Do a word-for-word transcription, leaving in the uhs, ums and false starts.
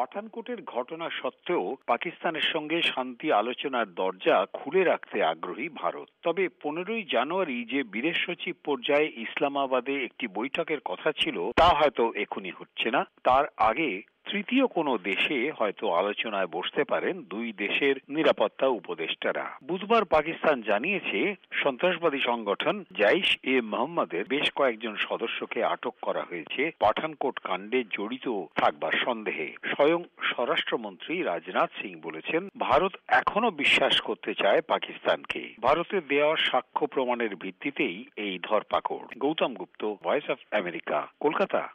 পাঠানকোটের ঘটনা সত্ত্বেও পাকিস্তানের সঙ্গে শান্তি আলোচনার দরজা খুলে রাখতে আগ্রহী ভারত। তবে পনেরোই জানুয়ারি যে বিদেশ সচিব পর্যায়ে ইসলামাবাদে একটি বৈঠকের কথা ছিল তা হয়তো এখনই হচ্ছে না। তার আগে তৃতীয় কোনো দেশে হয়তো আলোচনায় বসতে পারেন দুই দেশের নিরাপত্তা উপদেষ্টারা। বুধবার পাকিস্তান জানিয়েছে সন্ত্রাসবাদী সংগঠন জাইশ এ মোহাম্মদের বেশ কয়েকজন সদস্যকে আটক করা হয়েছে পাঠানকোট কাণ্ডে জড়িত থাকবার সন্দেহে। স্বয়ং স্বরাষ্ট্রমন্ত্রী রাজনাথ সিং বলেছেন, ভারত এখনো বিশ্বাস করতে চায় পাকিস্তানকে। ভারতের দেওয়া সাক্ষ্য প্রমাণের ভিত্তিতেই এই ধরপাকড়। Gautam Gupta, Voice of America, Kolkata.